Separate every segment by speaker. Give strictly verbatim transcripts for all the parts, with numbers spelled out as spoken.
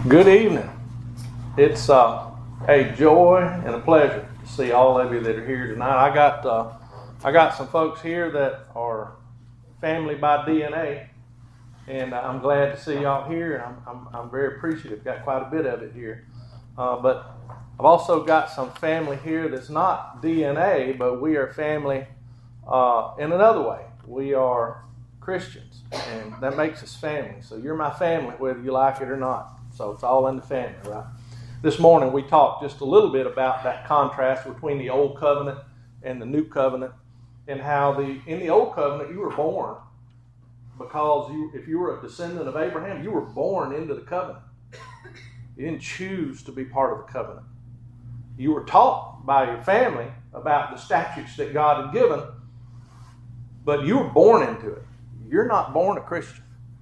Speaker 1: Good evening. It's uh, a joy and a pleasure to see all of you that are here tonight. I got uh, I got some folks here that are family by D N A, and I'm glad to see y'all here. And I'm I'm, I'm very appreciative. Got quite a bit of it here, uh, but I've also got some family here that's not D N A, but we are family uh, in another way. We are Christians, and that makes us family. So you're my family, whether you like it or not. So it's all in the family, right? This morning we talked just a little bit about that contrast between the old covenant and the new covenant, and how the in the old covenant you were born because you, if you were a descendant of Abraham, you were born into the covenant. You didn't choose to be part of the covenant. You were taught by your family about the statutes that God had given, but you were born into it. You're not born a Christian.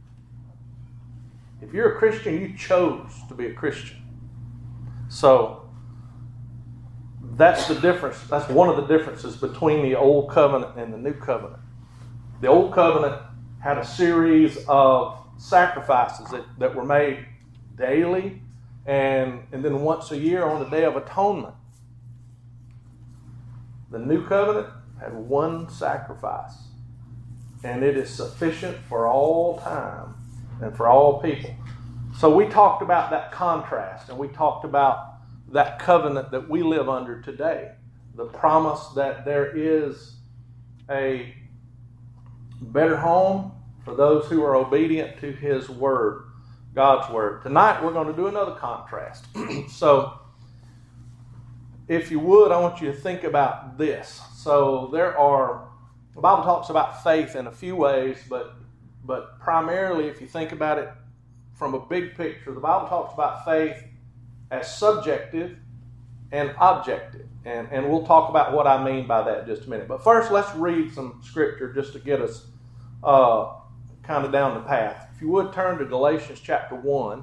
Speaker 1: If you're a Christian, you chose to be a Christian. So that's the difference. That's one of the differences between the old covenant and the new covenant. The old covenant had a series of sacrifices that, that were made daily and, and then once a year on the Day of Atonement. The new covenant had one sacrifice, and it is sufficient for all time and for all people. So we talked about that contrast, and we talked about that covenant that we live under today. The promise that there is a better home for those who are obedient to His Word, God's Word. Tonight we're going to do another contrast. So if you would, I want you to think about this. So there are, the Bible talks about faith in a few ways, but But primarily, if you think about it from a big picture, the Bible talks about faith as subjective and objective. And, and we'll talk about what I mean by that in just a minute. But first, let's read some scripture just to get us uh, kind of down the path. If you would, turn to Galatians chapter one.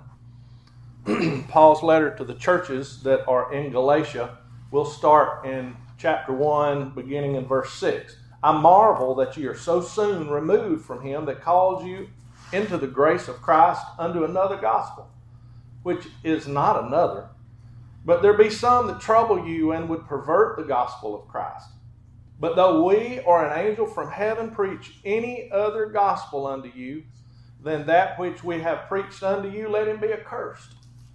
Speaker 1: Paul's letter to the churches that are in Galatia. We'll start in chapter one, beginning in verse six. I marvel that ye are so soon removed from him that calls you into the grace of Christ unto another gospel, which is not another. But there be some that trouble you and would pervert the gospel of Christ. But though we or an angel from heaven preach any other gospel unto you than that which we have preached unto you, let him be accursed.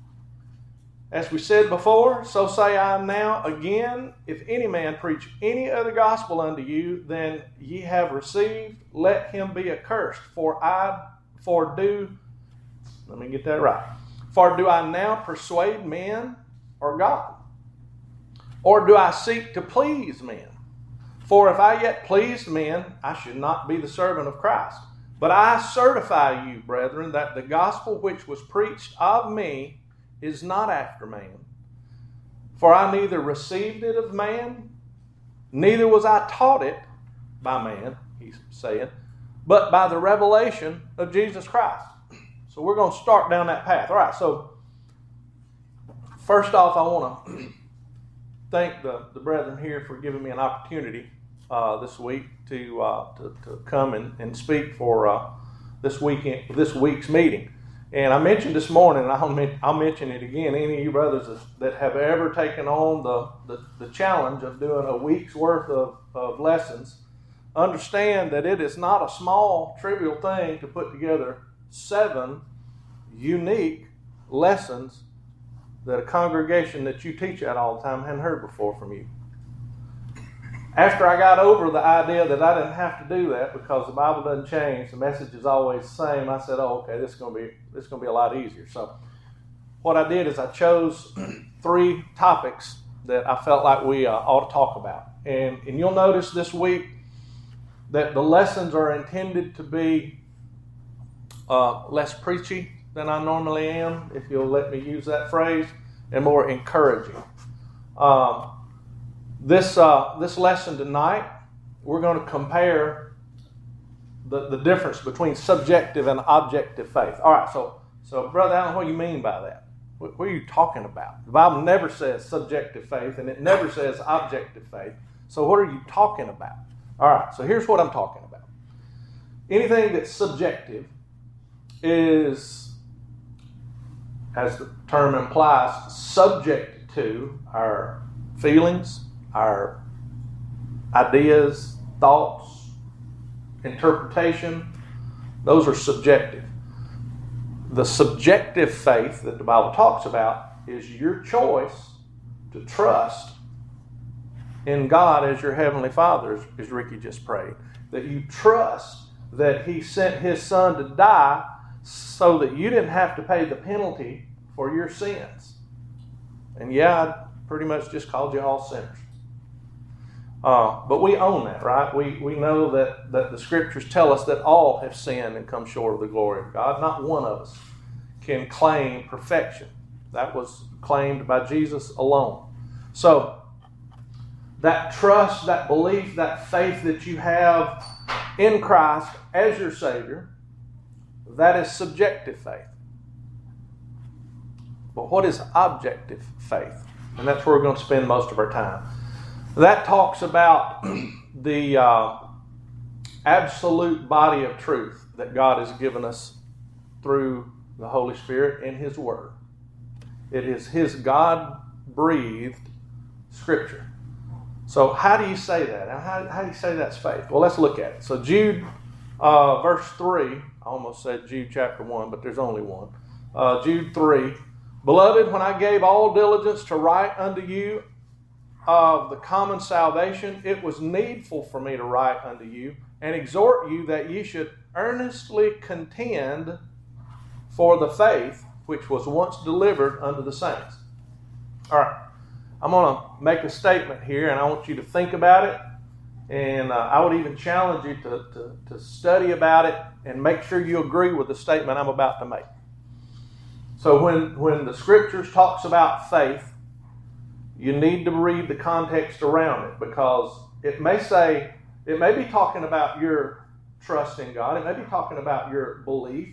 Speaker 1: As we said before, so say I now again, if any man preach any other gospel unto you than ye have received, let him be accursed. For I, for do, let me get that right. For do I now persuade men or God? Or do I seek to please men? For if I yet pleased men, I should not be the servant of Christ. But I certify you, brethren, that the gospel which was preached of me is not after man. For I neither received it of man, neither was I taught it by man, he's saying, but by the revelation of Jesus Christ. So we're going to start down that path. All right, so first off, I want to thank the, the brethren here for giving me an opportunity uh, this week to, uh, to to come and, and speak for uh, this weekend, this week's meeting. And I mentioned this morning, and I'll, I'll mention it again, any of you brothers that have ever taken on the, the, the challenge of doing a week's worth of, of lessons, understand that it is not a small, trivial thing to put together seven unique lessons that a congregation that you teach at all the time hadn't heard before from you. After I got over the idea that I didn't have to do that because the Bible doesn't change, the message is always the same, I said, oh, okay, this is going to be this is going to be a lot easier. So what I did is I chose three topics that I felt like we uh, ought to talk about. And, and you'll notice this week that the lessons are intended to be uh, less preachy than I normally am, if you'll let me use that phrase, and more encouraging. Um, This uh, this lesson tonight, we're going to compare the, the difference between subjective and objective faith. All right, so so Brother Allen, what do you mean by that? What, what are you talking about? The Bible never says subjective faith, and it never says objective faith. So what are you talking about? All right, so here's what I'm talking about. Anything that's subjective is as the term implies, subject to our feelings, our ideas, thoughts, interpretation. Those are subjective. The subjective faith that the Bible talks about is your choice to trust in God as your Heavenly Father, as, as Ricky just prayed. That you trust that He sent His Son to die so that you didn't have to pay the penalty for your sins. And yeah, I pretty much just called you all sinners. Uh, but we own that, right? We we know that, that the Scriptures tell us that all have sinned and come short of the glory of God. Not one of us can claim perfection. That was claimed by Jesus alone. So, that trust, that belief, that faith that you have in Christ as your Savior, that is subjective faith. But what is objective faith? And that's where we're going to spend most of our time. That talks about the uh, absolute body of truth that God has given us through the Holy Spirit in His Word. It is His God-breathed Scripture. So how do you say that? How, how do you say that's faith? Well, let's look at it. So Jude, uh, verse three, I almost said Jude chapter one, but there's only one. Uh, Jude three, Beloved, when I gave all diligence to write unto you of the common salvation, it was needful for me to write unto you and exhort you that ye should earnestly contend for the faith which was once delivered unto the saints. All right. I'm going to make a statement here, and I want you to think about it. And uh, I would even challenge you to, to, to study about it and make sure you agree with the statement I'm about to make. So when, when the Scriptures talks about faith, you need to read the context around it, because it may say, it may be talking about your trust in God. It may be talking about your belief.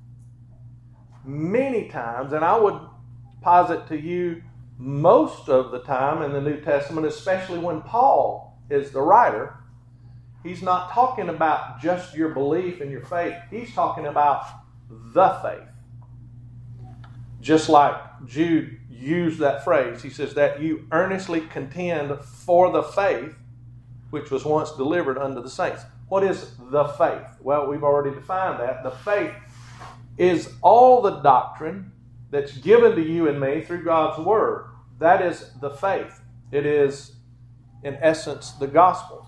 Speaker 1: Many times, and I would posit to you, most of the time in the New Testament, especially when Paul is the writer, he's not talking about just your belief and your faith. He's talking about the faith. Just like Jude used that phrase, he says that you earnestly contend for the faith which was once delivered unto the saints. What is the faith? Well, we've already defined that. The faith is all the doctrine that's given to you and me through God's Word. That is the faith. It is, in essence, the gospel.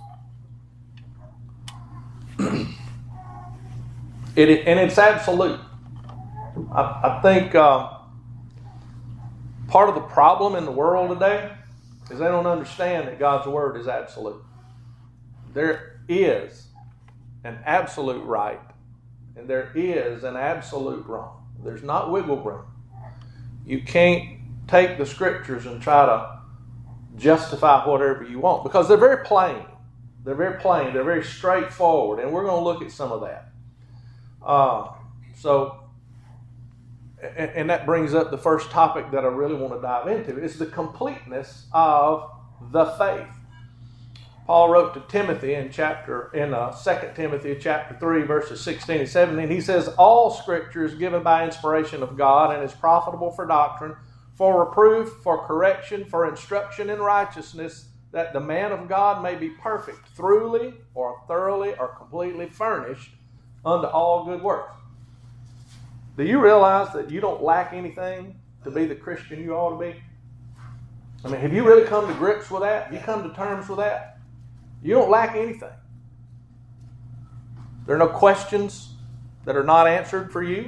Speaker 1: it, and it's absolute. I, I think uh, part of the problem in the world today is they don't understand that God's Word is absolute. There is an absolute right, and there is an absolute wrong. There's not wiggle room. You can't take the Scriptures and try to justify whatever you want, because they're very plain. They're very plain. They're very straightforward, and we're going to look at some of that. Uh, so, and, and that brings up the first topic that I really want to dive into, is the completeness of the faith. Paul wrote to Timothy in chapter in uh, Second Timothy chapter three, verses sixteen and seventeen. He says, all Scripture is given by inspiration of God and is profitable for doctrine, for reproof, for correction, for instruction in righteousness, that the man of God may be perfect, thoroughly or thoroughly or completely furnished unto all good works. Do you realize that you don't lack anything to be the Christian you ought to be? I mean, have you really come to grips with that? Have you come to terms with that? You don't lack anything. There are no questions that are not answered for you.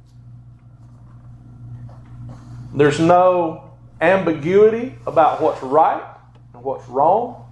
Speaker 1: There's no ambiguity about what's right and what's wrong.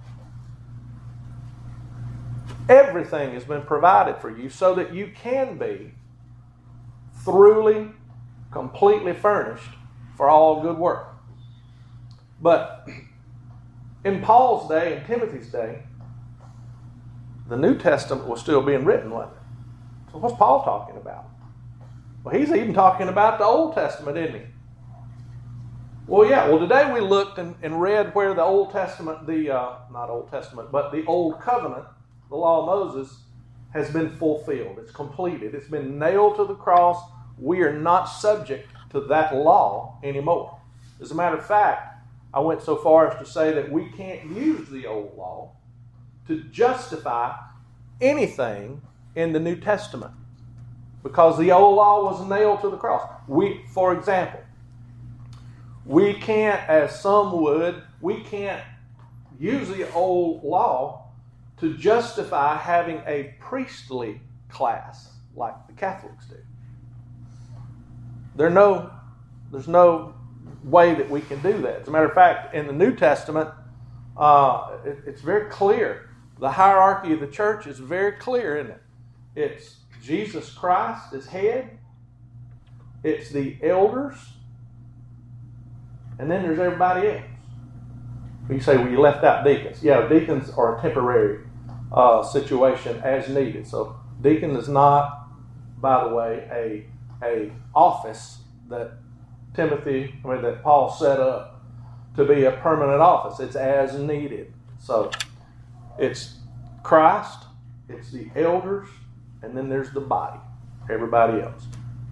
Speaker 1: Everything has been provided for you so that you can be thoroughly, completely furnished for all good work. But in Paul's day, in Timothy's day, the New Testament was still being written, wasn't it? So what's Paul talking about? Well, he's even talking about the Old Testament, isn't he? Well, yeah. Well, today we looked and, and read where the Old Testament, the uh, not Old Testament, but the Old Covenant, the law of Moses, has been fulfilled. It's completed. It's been nailed to the cross. We are not subject to that law anymore. As a matter of fact, I went so far as to say that we can't use the old law to justify anything in the New Testament, because the old law was nailed to the cross. We, for example, we can't, as some would, we can't use the old law to justify having a priestly class like the Catholics do. There no, there's no way that we can do that. As a matter of fact, in the New Testament, uh, it, it's very clear. The hierarchy of the church is very clear, isn't it? It's Jesus Christ as head. It's the elders. And then there's everybody else. You say, well, you left out deacons. Yeah, deacons are a temporary uh, situation as needed. So deacon is not, by the way, a a office that Timothy, I mean, that Paul set up to be a permanent office. It's as needed. So it's Christ, it's the elders, and then there's the body, everybody else.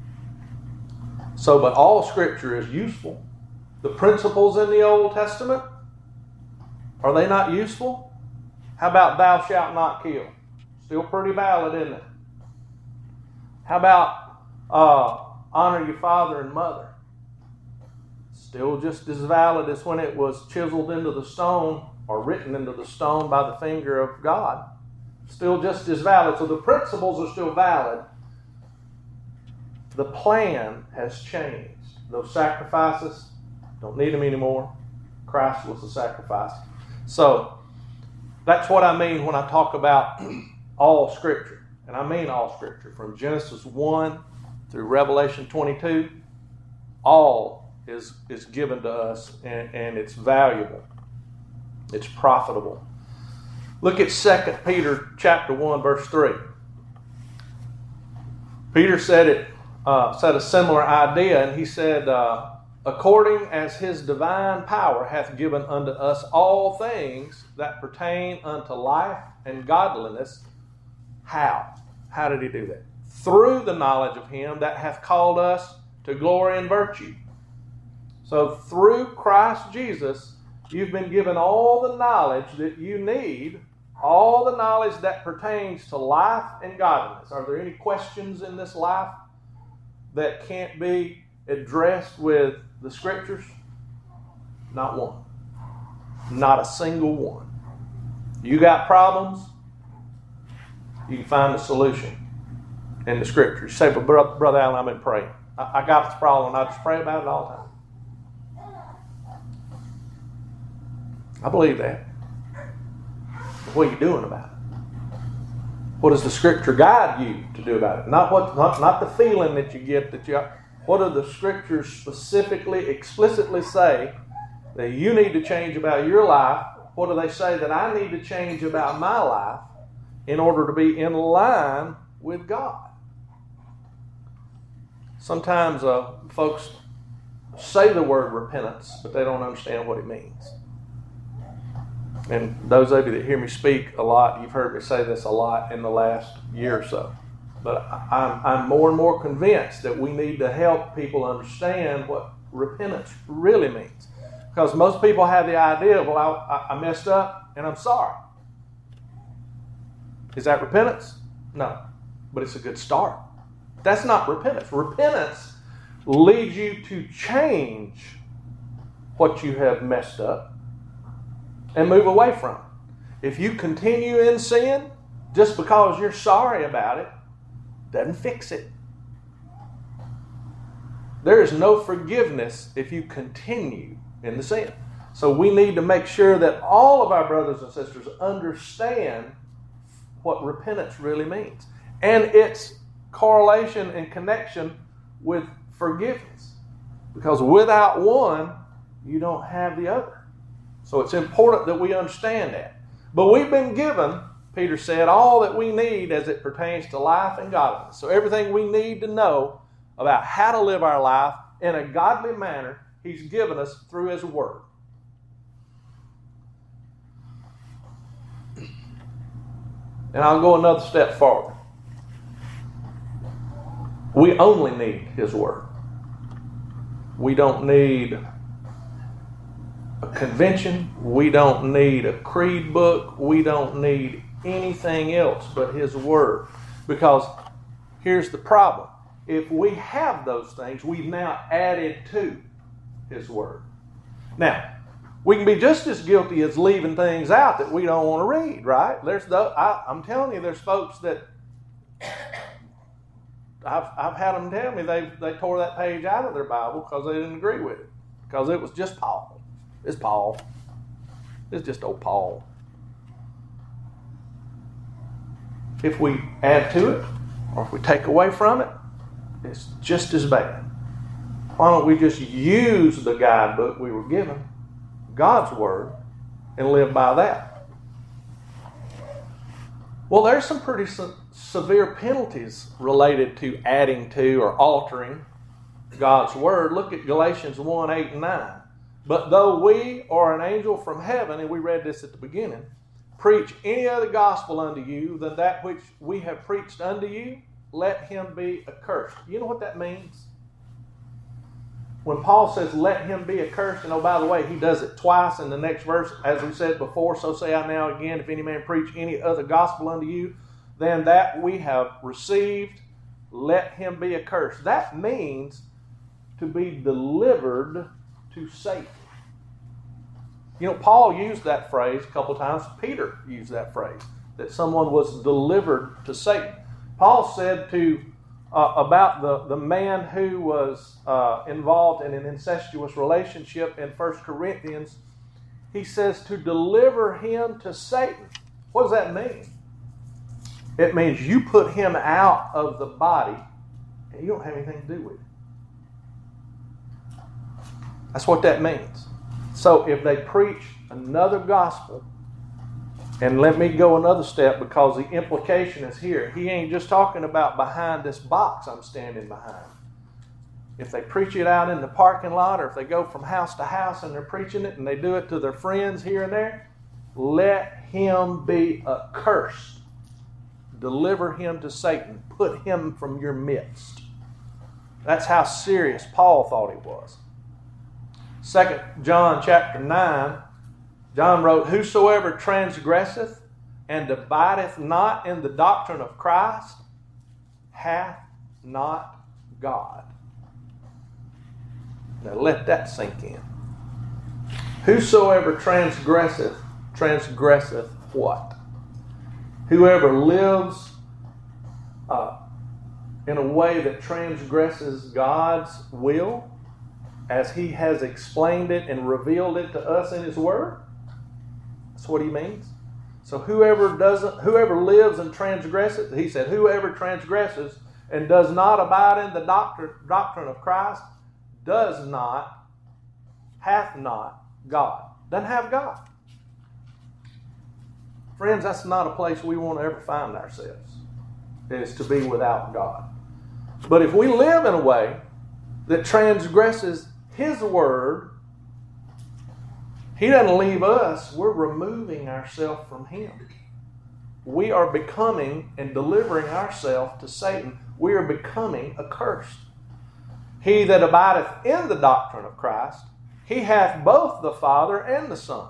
Speaker 1: So, but all Scripture is useful. The principles in the Old Testament, are they not useful? How about thou shalt not kill? Still pretty valid, isn't it? How about uh, honor your father and mother? Still just as valid as when it was chiseled into the stone or written into the stone by the finger of God. Still just as valid. So the principles are still valid. The plan has changed. Those sacrifices, don't need them anymore. Christ was the sacrifice. So that's what I mean when I talk about all Scripture. And I mean all Scripture. From Genesis one through Revelation twenty-two, all is, is given to us, and, and it's valuable. It's profitable. Look at Second Peter chapter one, verse three. Peter said it, uh, said a similar idea, and he said, uh, according as his divine power hath given unto us all things that pertain unto life and godliness. How? How did he do that? Through the knowledge of him that hath called us to glory and virtue. So through Christ Jesus, you've been given all the knowledge that you need, all the knowledge that pertains to life and godliness. Are there any questions in this life that can't be addressed with the Scriptures? Not one. Not a single one. You got problems, you can find the solution in the Scriptures. You say, but Brother, Brother Allen, I've been praying. I, I got this problem, and I just pray about it all the time. I believe that. But what are you doing about it? What does the Scripture guide you to do about it? Not what, not, not the feeling that you get that you. What do the Scriptures specifically, explicitly say that you need to change about your life? What do they say that I need to change about my life in order to be in line with God? Sometimes uh, folks say the word repentance, but they don't understand what it means. And those of you that hear me speak a lot, you've heard me say this a lot in the last year or so. But I'm, I'm more and more convinced that we need to help people understand what repentance really means. Because most people have the idea, well, I, I messed up and I'm sorry. Is that repentance? No. But it's a good start. That's not repentance. Repentance leads you to change what you have messed up and move away from it. If you continue in sin just because you're sorry about it, doesn't fix it. There is no forgiveness if you continue in the sin. So we need to make sure that all of our brothers and sisters understand what repentance really means and its correlation and connection with forgiveness. Because without one, you don't have the other. So it's important that we understand that. But we've been given, Peter said, all that we need as it pertains to life and godliness. So everything we need to know about how to live our life in a godly manner, he's given us through his word. And I'll go another step farther. We only need his word. We don't need a convention. We don't need a creed book. We don't need anything else but His Word. Because here's the problem. If we have those things, we've now added to His Word. Now, we can be just as guilty as leaving things out that we don't want to read, right? There's the, I, I'm telling you, there's folks that I've I've had them tell me they they tore that page out of their Bible because they didn't agree with it, because it was just Paul. It's Paul. It's just old Paul. If we add to it, or if we take away from it, it's just as bad. Why don't we just use the guidebook we were given, God's Word, and live by that? Well, there's some pretty se- severe penalties related to adding to or altering God's Word. Look at Galatians one, eight and nine. But though we or an angel from heaven, and we read this at the beginning, preach any other gospel unto you than that which we have preached unto you, let him be accursed. You know what that means? When Paul says, let him be accursed, and oh, by the way, he does it twice in the next verse, as we said before, so say I now again, if any man preach any other gospel unto you than that we have received, let him be accursed. That means to be delivered to Satan. You know, Paul used that phrase a couple times. Peter used that phrase, that someone was delivered to Satan. Paul said to Uh, about the, the man who was uh, involved in an incestuous relationship in First Corinthians, he says to deliver him to Satan. What does that mean? It means you put him out of the body and you don't have anything to do with it. That's what that means. So if they preach another gospel, and let me go another step, because the implication is here. He ain't just talking about behind this box I'm standing behind. If they preach it out in the parking lot, or if they go from house to house and they're preaching it and they do it to their friends here and there, let him be accursed. Deliver him to Satan. Put him from your midst. That's how serious Paul thought it was. Second John chapter nine, John wrote, whosoever transgresseth and abideth not in the doctrine of Christ hath not God. Now let that sink in. Whosoever transgresseth, transgresseth what? Whoever lives uh, in a way that transgresses God's will, as He has explained it and revealed it to us in His Word. That's what he means. So whoever doesn't, whoever lives and transgresses, he said, whoever transgresses and does not abide in the doctrine, doctrine of Christ does not, hath not God. Doesn't have God. Friends, that's not a place we want to ever find ourselves, is to be without God. But if we live in a way that transgresses His Word, He doesn't leave us. We're removing ourselves from Him. We are becoming and delivering ourselves to Satan. We are becoming accursed. He that abideth in the doctrine of Christ, he hath both the Father and the Son.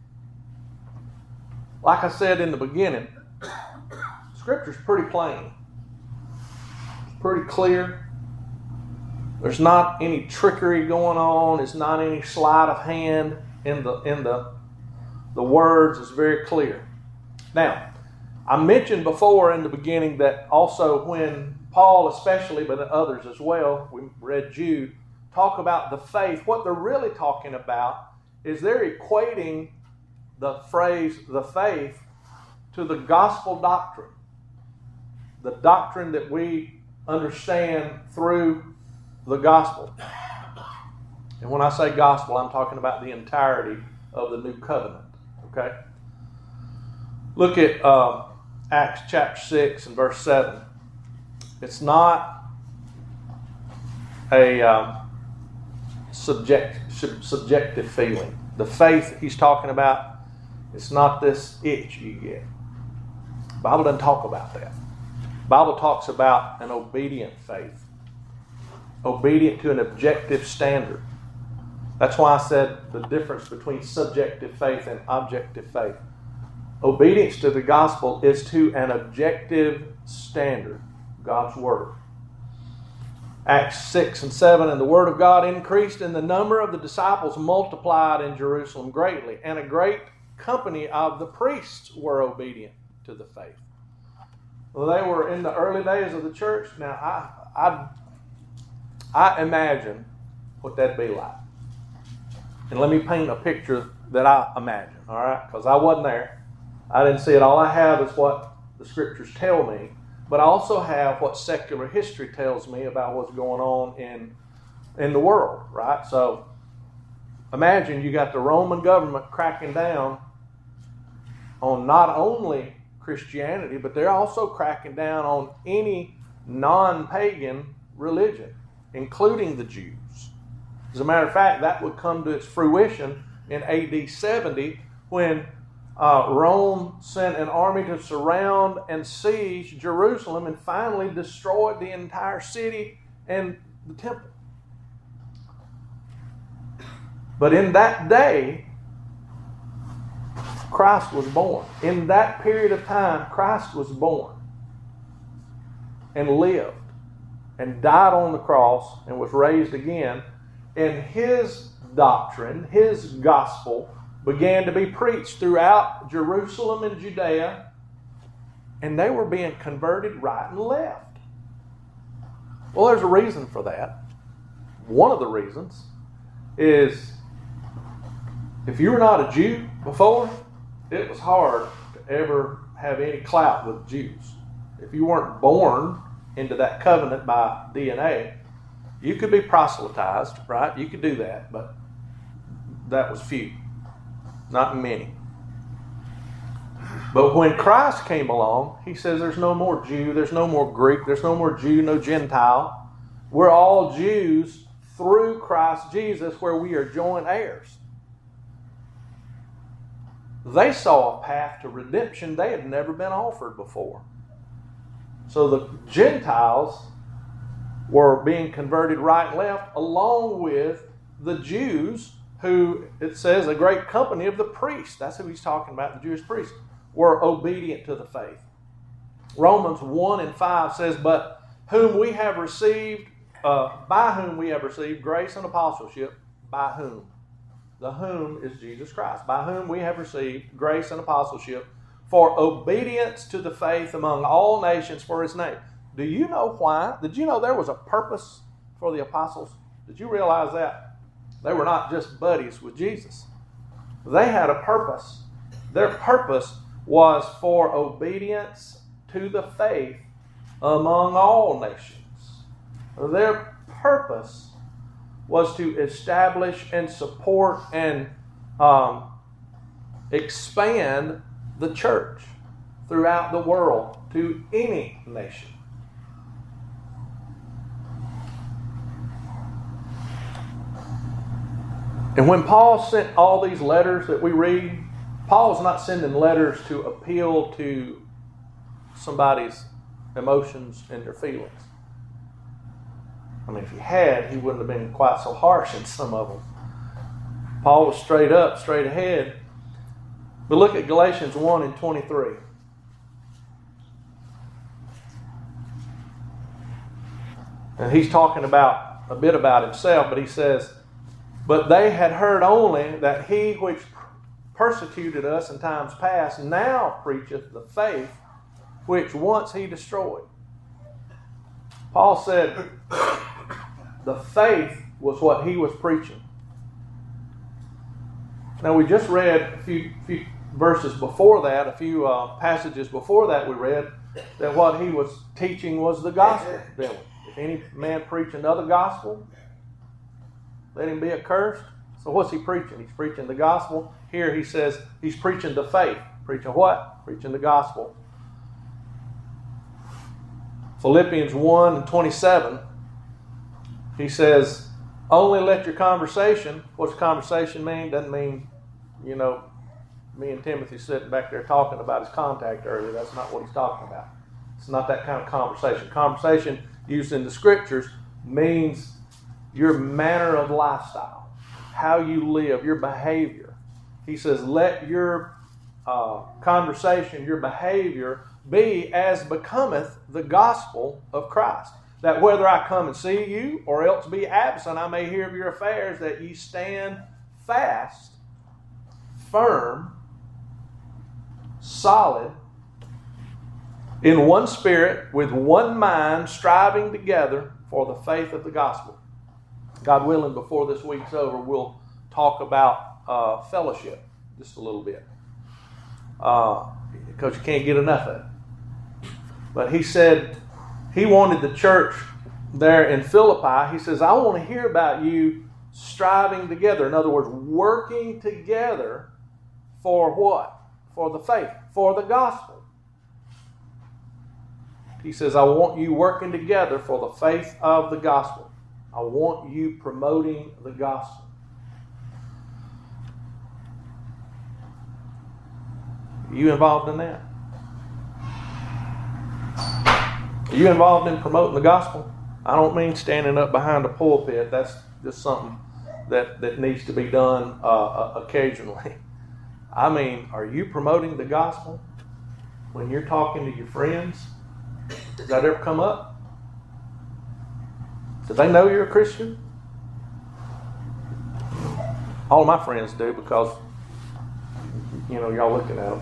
Speaker 1: Like I said in the beginning, Scripture's pretty plain. It's pretty clear. There's not any trickery going on. It's not any sleight of hand. In the in the the words is very clear. Now, I mentioned before in the beginning that also when Paul especially, but others as well, we read Jude, talk about the faith, what they're really talking about is they're equating the phrase, the faith, to the gospel doctrine. The doctrine that we understand through the gospel. And when I say gospel, I'm talking about the entirety of the new covenant. Okay? Look at uh, Acts chapter six and verse seven. It's not a um, subject, sub- subjective feeling. The faith he's talking about, it's not this itch you get. The Bible doesn't talk about that. The Bible talks about an obedient faith. obedient to an objective standard. That's why I said the difference between subjective faith and objective faith. Obedience to the gospel is to an objective standard, God's Word. Acts six and seven, and the Word of God increased, and the number of the disciples multiplied in Jerusalem greatly, and a great company of the priests were obedient to the faith. Well, they were in the early days of the church. Now, I, I, I imagine what that'd be like. And let me paint a picture that I imagine, all right? Because I wasn't there. I didn't see it. All I have is what the Scriptures tell me. But I also have what secular history tells me about what's going on in, in the world, right? So imagine you got the Roman government cracking down on not only Christianity, but they're also cracking down on any non-pagan religion, including the Jews. As a matter of fact, that would come to its fruition in A D seventy when uh, Rome sent an army to surround and siege Jerusalem and finally destroyed the entire city and the temple. But in that day, Christ was born. In that period of time, Christ was born and lived and died on the cross and was raised again. And his doctrine, his gospel, began to be preached throughout Jerusalem and Judea, and they were being converted right and left. Well, there's a reason for that. One of the reasons is if you were not a Jew before, it was hard to ever have any clout with Jews. If you weren't born into that covenant by D N A, you could be proselytized, right? You could do that, but that was few, not many. But when Christ came along, he says there's no more Jew, there's no more Greek, there's no more Jew, no Gentile. We're all Jews through Christ Jesus, where we are joint heirs. They saw a path to redemption they had never been offered before. So the Gentiles were being converted right and left, along with the Jews, who, it says, a great company of the priests, that's who he's talking about, the Jewish priests, were obedient to the faith. Romans one and five says, but whom we have received, uh, by whom we have received grace and apostleship, by whom? The whom is Jesus Christ, by whom we have received grace and apostleship for obedience to the faith among all nations for his name. Do you know why? Did you know there was a purpose for the apostles? Did you realize that? They were not just buddies with Jesus. They had a purpose. Their purpose was for obedience to the faith among all nations. Their purpose was to establish and support and um, expand the church throughout the world to any nation. And when Paul sent all these letters that we read, Paul's not sending letters to appeal to somebody's emotions and their feelings. I mean, if he had, he wouldn't have been quite so harsh in some of them. Paul was straight up, straight ahead. But look at Galatians one and twenty-three. And he's talking about a bit about himself, but he says, but they had heard only that he which persecuted us in times past now preacheth the faith which once he destroyed. Paul said the faith was what he was preaching. Now we just read a few, few verses before that, a few uh, passages before that we read that what he was teaching was the gospel. If any man preach another gospel, let him be accursed. So what's he preaching? He's preaching the gospel. Here he says he's preaching the faith. Preaching what? Preaching the gospel. Philippians one and twenty-seven, he says, only let your conversation, what's conversation mean? Doesn't mean, you know, me and Timothy sitting back there talking about his contact earlier. That's not what he's talking about. It's not that kind of conversation. Conversation used in the scriptures means your manner of lifestyle, how you live, your behavior. He says, let your uh, conversation, your behavior be as becometh the gospel of Christ. That whether I come and see you or else be absent, I may hear of your affairs, that ye stand fast, firm, solid, in one spirit, with one mind, striving together for the faith of the gospel. God willing, before this week's over, we'll talk about uh, fellowship just a little bit. Uh, because you can't get enough of it. But he said he wanted the church there in Philippi. He says, I want to hear about you striving together. In other words, working together for what? For the faith, for the gospel. He says, I want you working together for the faith of the gospel. I want you promoting the gospel. Are you involved in that? Are you involved in promoting the gospel? I don't mean standing up behind a pulpit. That's just something that, that needs to be done uh, occasionally. I mean, are you promoting the gospel when you're talking to your friends? Does that ever come up? Do they know you're a Christian? All of my friends do, because, you know, y'all looking at them.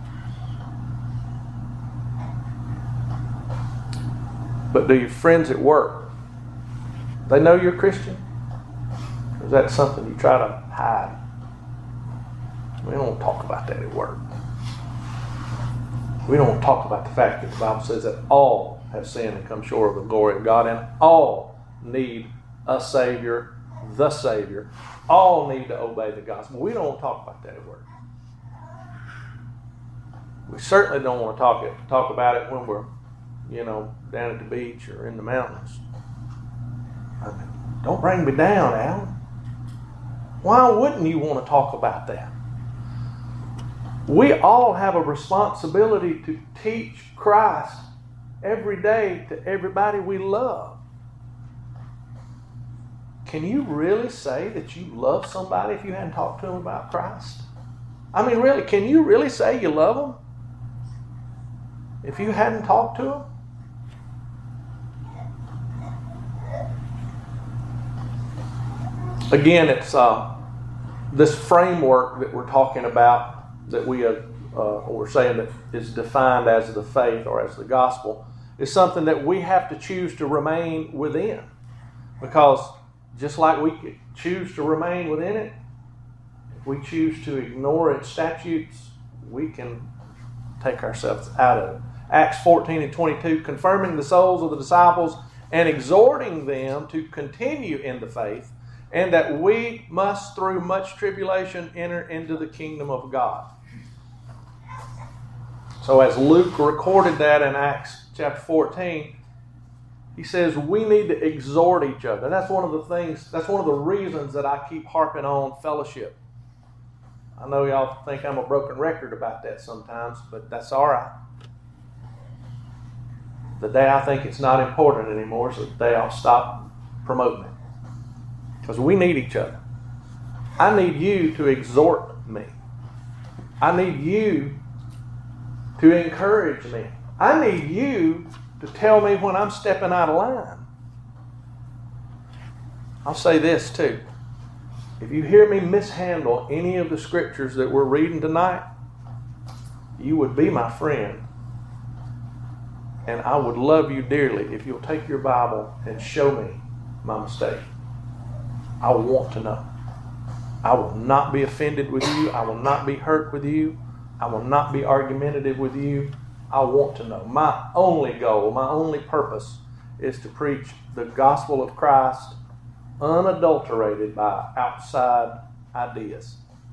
Speaker 1: But do your friends at work, they know you're a Christian? Or is that something you try to hide? We don't talk about that at work. We don't talk about the fact that the Bible says that all have sinned and come short of the glory of God, and all need a Savior, the Savior. All need to obey the gospel. We don't talk about that at work. We certainly don't want to talk it, talk about it when we're, you know, down at the beach or in the mountains. I mean, don't bring me down, Alan. Why wouldn't you want to talk about that? We all have a responsibility to teach Christ every day to everybody we love. Can you really say that you love somebody if you hadn't talked to them about Christ? I mean, really, can you really say you love them if you hadn't talked to them? Again, it's uh, this framework that we're talking about, that we have, uh, we're saying that is defined as the faith or as the gospel, is something that we have to choose to remain within. Because just like we could choose to remain within it, if we choose to ignore its statutes, we can take ourselves out of it. Acts fourteen and twenty-two, confirming the souls of the disciples and exhorting them to continue in the faith, and that we must through much tribulation enter into the kingdom of God. So as Luke recorded that in Acts chapter fourteen, he says we need to exhort each other. And that's one of the things, that's one of the reasons that I keep harping on fellowship. I know y'all think I'm a broken record about that sometimes, but that's all right. The day I think it's not important anymore is the day I'll stop promoting it. Because we need each other. I need you to exhort me. I need you to encourage me. I need you to tell me when I'm stepping out of line. I'll say this too. If you hear me mishandle any of the scriptures that we're reading tonight, you would be my friend. And I would love you dearly if you'll take your Bible and show me my mistake. I want to know. I will not be offended with you. I will not be hurt with you. I will not be argumentative with you. I want to know. My only goal, my only purpose is to preach the gospel of Christ unadulterated by outside ideas.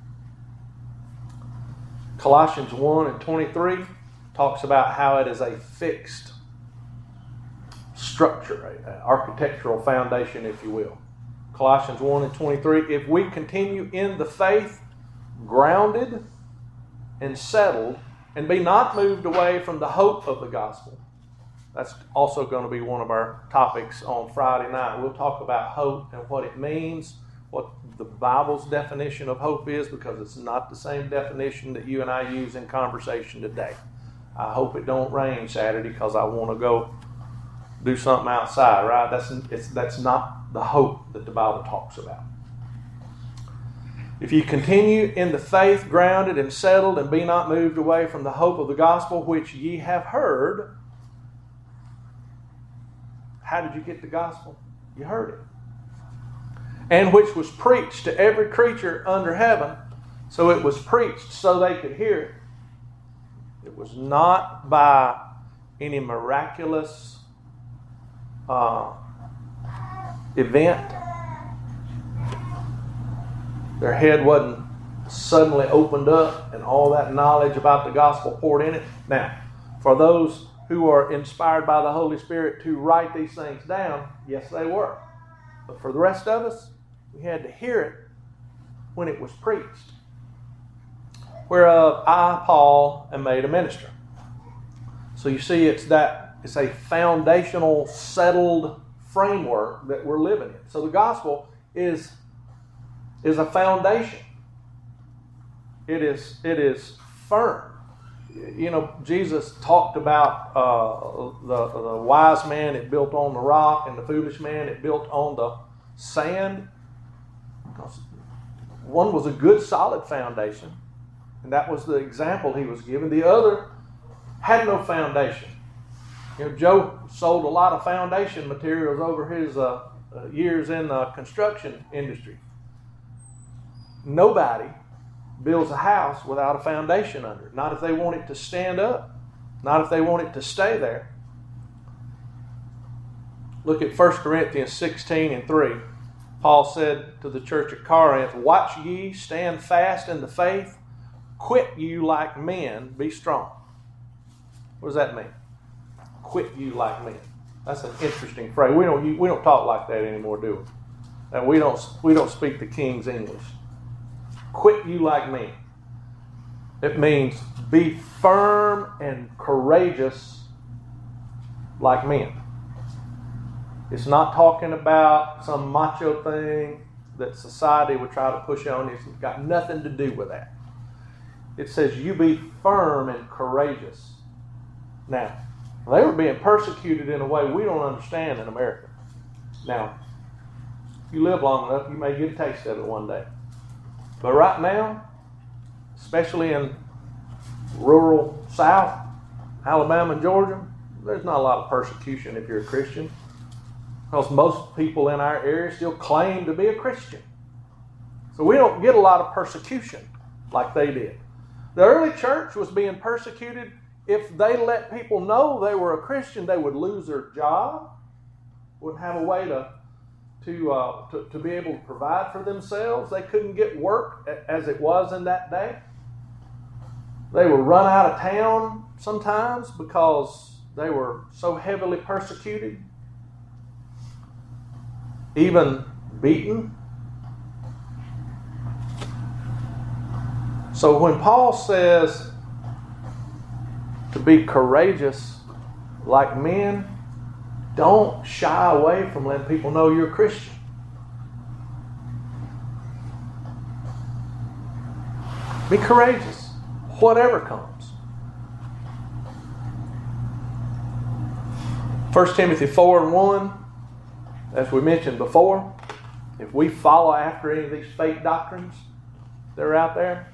Speaker 1: Colossians one and twenty-three talks about how it is a fixed structure, an architectural foundation, if you will. Colossians one and twenty-three, if we continue in the faith, grounded and settled, and be not moved away from the hope of the gospel. That's also going to be one of our topics on Friday night. We'll talk about hope and what it means, what the Bible's definition of hope is, because it's not the same definition that you and I use in conversation today. I hope it don't rain Saturday because I want to go do something outside, right? That's it's, that's not the hope that the Bible talks about. If you continue in the faith, grounded and settled, and be not moved away from the hope of the gospel which ye have heard. How did you get the gospel? You heard it. And which was preached to every creature under heaven. So it was preached so they could hear it. It was not by any miraculous uh, event. Their head wasn't suddenly opened up and all that knowledge about the gospel poured in it. Now, for those who are inspired by the Holy Spirit to write these things down, yes, they were. But for the rest of us, we had to hear it when it was preached. Whereof I, Paul, am made a minister. So you see, it's that it's a foundational, settled framework that we're living in. So the gospel is is a foundation. It is, it is firm. You know, Jesus talked about uh, the, the wise man, it built on the rock, and the foolish man, it built on the sand. One was a good, solid foundation, and that was the example he was given. The other had no foundation. You know, Joe sold a lot of foundation materials over his uh, uh, years in the construction industry. Nobody builds a house without a foundation under it. Not if they want it to stand up. Not if they want it to stay there. Look at First Corinthians sixteen and three. Paul said to the church at Corinth, "Watch ye, stand fast in the faith, quit you like men, be strong." What does that mean? Quit you like men. That's an interesting phrase. We don't we don't talk like that anymore, do we? And we don't we don't speak the King's English. Quit you like men. It means be firm and courageous like men. It's not talking about some macho thing that society would try to push on you. It's got nothing to do with that. It says you be firm and courageous. Now, they were being persecuted in a way we don't understand in America. Now, if you live long enough, you may get a taste of it one day. But right now, especially in rural South, Alabama and Georgia, there's not a lot of persecution if you're a Christian. Because most people in our area still claim to be a Christian. So we don't get a lot of persecution like they did. The early church was being persecuted. If they let people know they were a Christian, they would lose their job, wouldn't have a way to To, uh, to to be able to provide for themselves. They couldn't get work as it was in that day. They were run out of town sometimes because they were so heavily persecuted, even beaten. So when Paul says to be courageous like men, don't shy away from letting people know you're a Christian. Be courageous, whatever comes. First Timothy four and one, as we mentioned before, if we follow after any of these fake doctrines that are out there,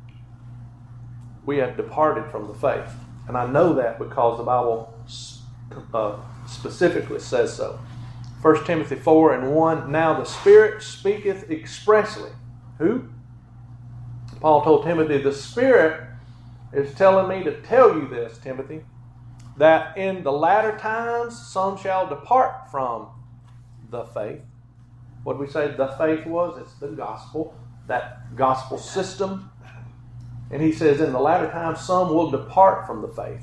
Speaker 1: we have departed from the faith. And I know that because the Bible uh, specifically says so. First Timothy four and one, now the Spirit speaketh expressly. Who? Paul told Timothy, the Spirit is telling me to tell you this, Timothy, that in the latter times some shall depart from the faith. What did we say the faith was? It's the gospel, that gospel system. And he says in the latter times some will depart from the faith,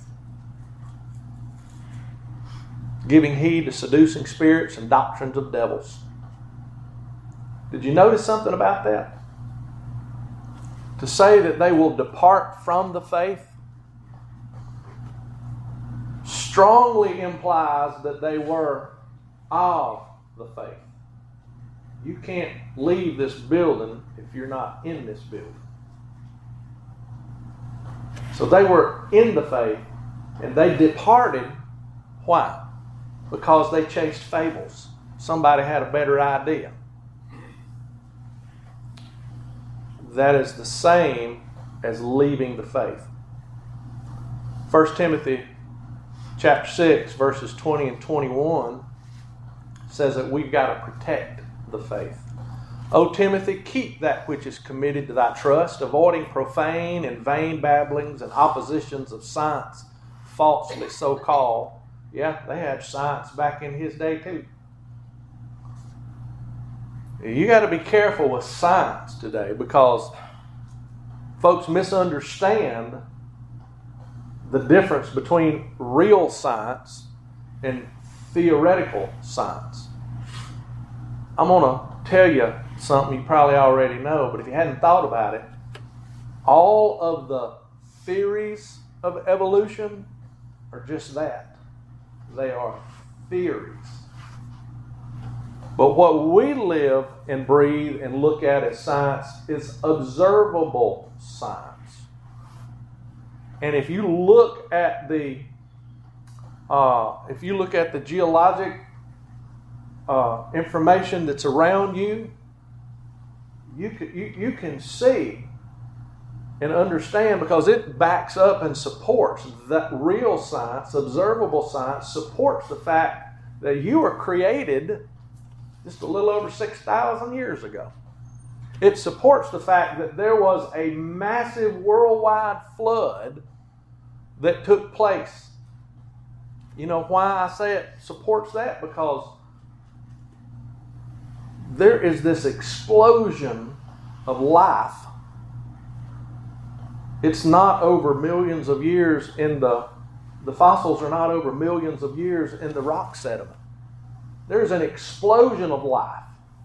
Speaker 1: giving heed to seducing spirits and doctrines of devils. Did you notice something about that? To say that they will depart from the faith strongly implies that they were of the faith. You can't leave this building if you're not in this building. So they were in the faith, and they departed. Why? Because they chased fables. Somebody had a better idea. That is the same as leaving the faith. First Timothy chapter six, verses twenty and twenty-one says that we've got to protect the faith. O Timothy, keep that which is committed to thy trust, avoiding profane and vain babblings and oppositions of science, falsely so called. Yeah, they had science back in his day too. You got to be careful with science today, because folks misunderstand the difference between real science and theoretical science. I'm going to tell you something you probably already know, but if you hadn't thought about it, all of the theories of evolution are just that. They are theories. But what we live and breathe and look at as science is observable science. And if you look at the uh, if you look at the geologic uh, information that's around you, you can, you, you can see and understand, because it backs up and supports that real science, observable science, supports the fact that you were created just a little over six thousand years ago. It supports the fact that there was a massive worldwide flood that took place. You know why I say it supports that? Because there is this explosion of life. It's not over millions of years in the, the fossils are not over millions of years in the rock sediment. There's an explosion of life.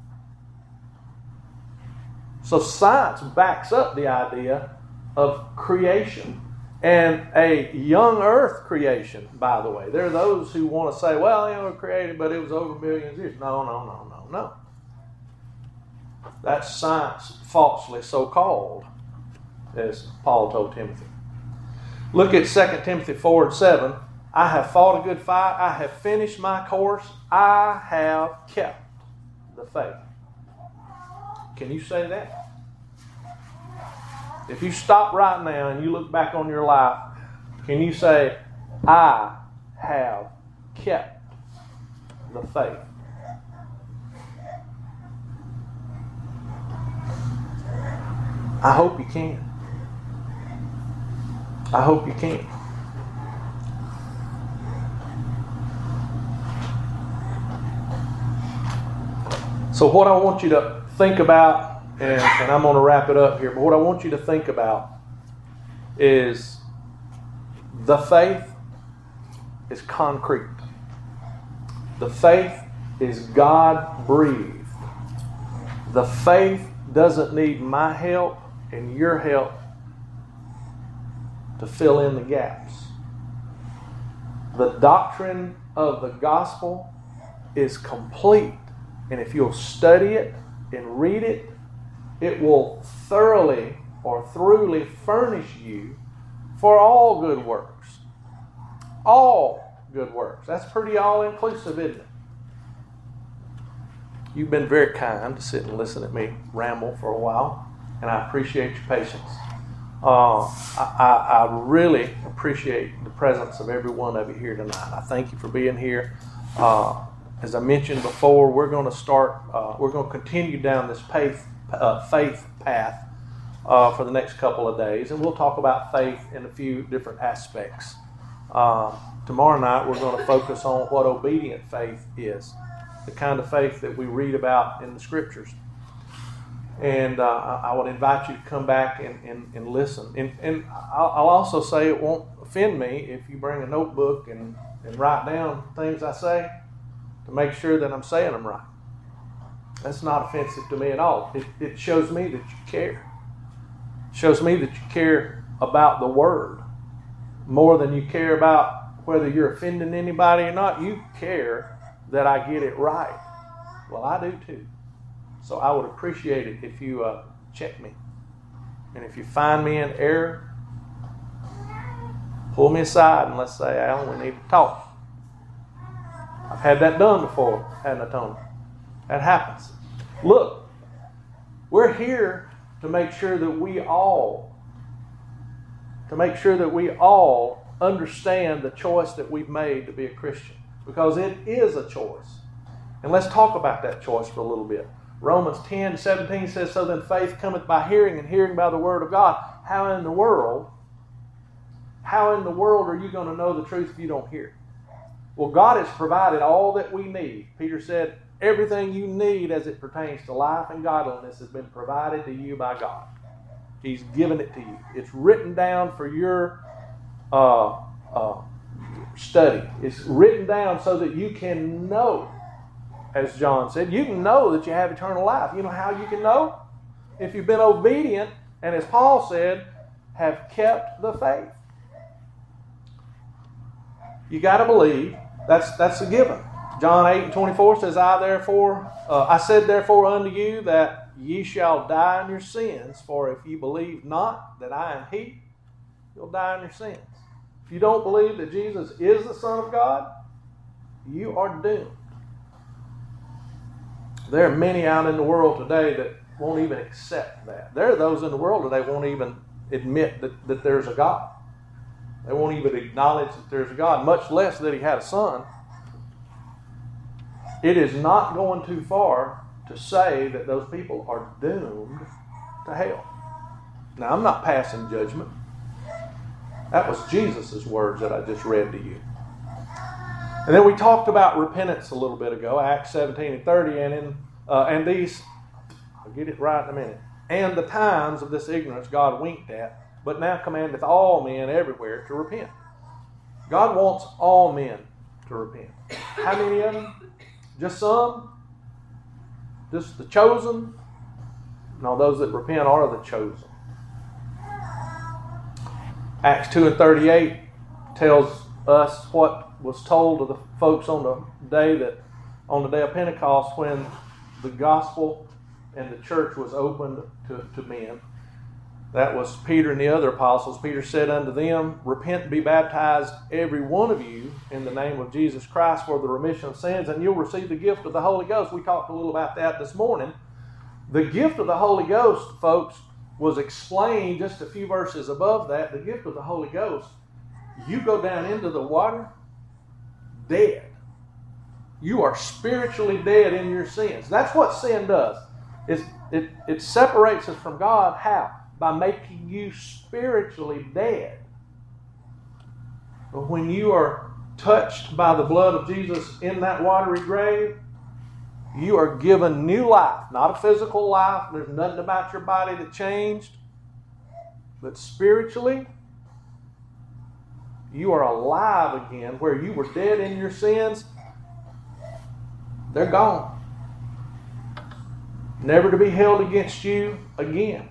Speaker 1: So science backs up the idea of creation, and a young earth creation, by the way. There are those who want to say, well, you know, it was created, but it was over millions of years. No, no, no, no, no. That's science falsely so called, as Paul told Timothy. Look at Second Timothy four and seven. I have fought a good fight. I have finished my course. I have kept the faith. Can you say that? If you stop right now and you look back on your life, can you say, I have kept the faith? I hope you can. I hope you can. So what I want you to think about, and, and I'm going to wrap it up here, but what I want you to think about is the faith is concrete. The faith is God-breathed. The faith doesn't need my help and your help to fill in the gaps. The doctrine of the gospel is complete. And if you'll study it and read it, it will thoroughly or throughly furnish you for all good works. All good works. That's pretty all-inclusive, isn't it? You've been very kind to sit and listen to me ramble for a while, and I appreciate your patience. Uh, I, I, I really appreciate the presence of every one of you here tonight. I thank you for being here. Uh, As I mentioned before, we're going to start, uh, we're going to continue down this faith, uh, faith path uh, for the next couple of days, and we'll talk about faith in a few different aspects. Uh, tomorrow night, we're going to focus on what obedient faith is, the kind of faith that we read about in the Scriptures. And uh, I would invite you to come back and, and, and listen. And, and I'll also say it won't offend me if you bring a notebook and, and write down things I say, to make sure that I'm saying them right. That's not offensive to me at all. It, it shows me that you care. It shows me that you care about the Word more than you care about whether you're offending anybody or not, you care that I get it right. Well, I do too. So I would appreciate it if you uh, check me. And if you find me in error, pull me aside and let's say, Alan, we need to talk. I've had that done before, hadn't I, Tony? That happens. Look, we're here to make sure that we all, to make sure that we all understand the choice that we've made to be a Christian. Because it is a choice. And let's talk about that choice for a little bit. Romans ten seventeen says, so then faith cometh by hearing, and hearing by the word of God. How in the world, how in the world are you going to know the truth if you don't hear? Well, God has provided all that we need. Peter said, everything you need as it pertains to life and godliness has been provided to you by God. He's given it to you. It's written down for your uh, uh, study. It's written down so that you can know, as John said, you can know that you have eternal life. You know how you can know? If you've been obedient, and as Paul said, have kept the faith. You got to believe. That's that's a given. John eight and twenty-four says, I therefore, uh, I said therefore unto you that ye shall die in your sins, for if ye believe not that I am He, you'll die in your sins. If you don't believe that Jesus is the Son of God, you are doomed. There are many out in the world today that won't even accept that. There are those in the world today won't even admit that, that there's a God. They won't even acknowledge that there's a God, much less that He had a Son. It is not going too far to say that those people are doomed to hell. Now, I'm not passing judgment. That was Jesus' words that I just read to you. And then we talked about repentance a little bit ago, Acts seventeen and thirty, and in uh, and these, I'll get it right in a minute. And the times of this ignorance God winked at, but now commandeth all men everywhere to repent. God wants all men to repent. How many of them? Just some? Just the chosen? No, those that repent are the chosen. Acts two and thirty-eight tells us what was told to the folks on the day that, on the day of Pentecost, when the gospel and the church was opened to, to men. That was Peter and the other apostles. Peter said unto them, repent and be baptized, every one of you, in the name of Jesus Christ for the remission of sins, and you'll receive the gift of the Holy Ghost. We talked a little about that this morning. The gift of the Holy Ghost, folks, was explained just a few verses above that. The gift of the Holy Ghost, you go down into the water dead. You are spiritually dead in your sins. That's what sin does. It's, it, it separates us from God. How? By making you spiritually dead. But when you are touched by the blood of Jesus in that watery grave, you are given new life. Not a physical life. There's nothing about your body that changed. But spiritually, you are alive again. Where you were dead in your sins, they're gone. Never to be held against you again.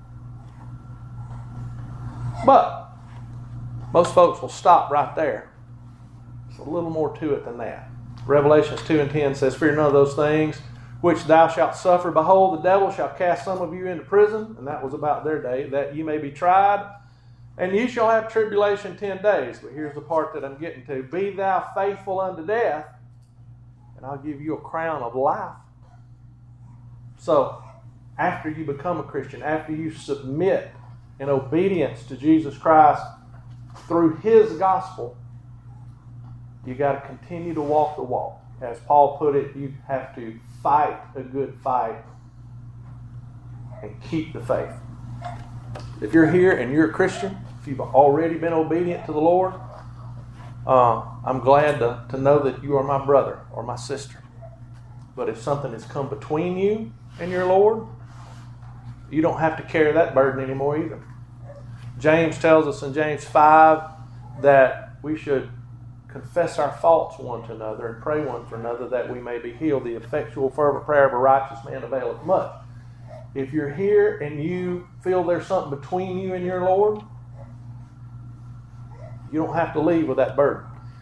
Speaker 1: But most folks will stop right there. There's a little more to it than that. Revelations two and ten says, fear none of those things which thou shalt suffer. Behold, the devil shall cast some of you into prison, and that was about their day, that you may be tried. And ye shall have tribulation ten days. But here's the part that I'm getting to. Be thou faithful unto death, and I'll give you a crown of life. So, after you become a Christian, after you submit in obedience to Jesus Christ through His gospel, you got to continue to walk the walk. As Paul put it, you have to fight a good fight and keep the faith. If you're here and you're a Christian, if you've already been obedient to the Lord, uh, I'm glad to, to know that you are my brother or my sister. But if something has come between you and your Lord, you don't have to carry that burden anymore either. James tells us in James five that we should confess our faults one to another and pray one for another that we may be healed. The effectual fervent prayer of a righteous man availeth much. If you're here and you feel there's something between you and your Lord, you don't have to leave with that burden.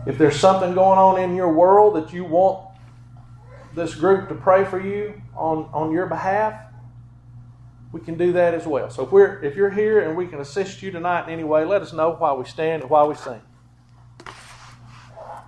Speaker 1: If there's something going on in your world that you want this group to pray for you on, on your behalf, we can do that as well. So if we're if you're here and we can assist you tonight in any way, let us know while we stand and while we sing.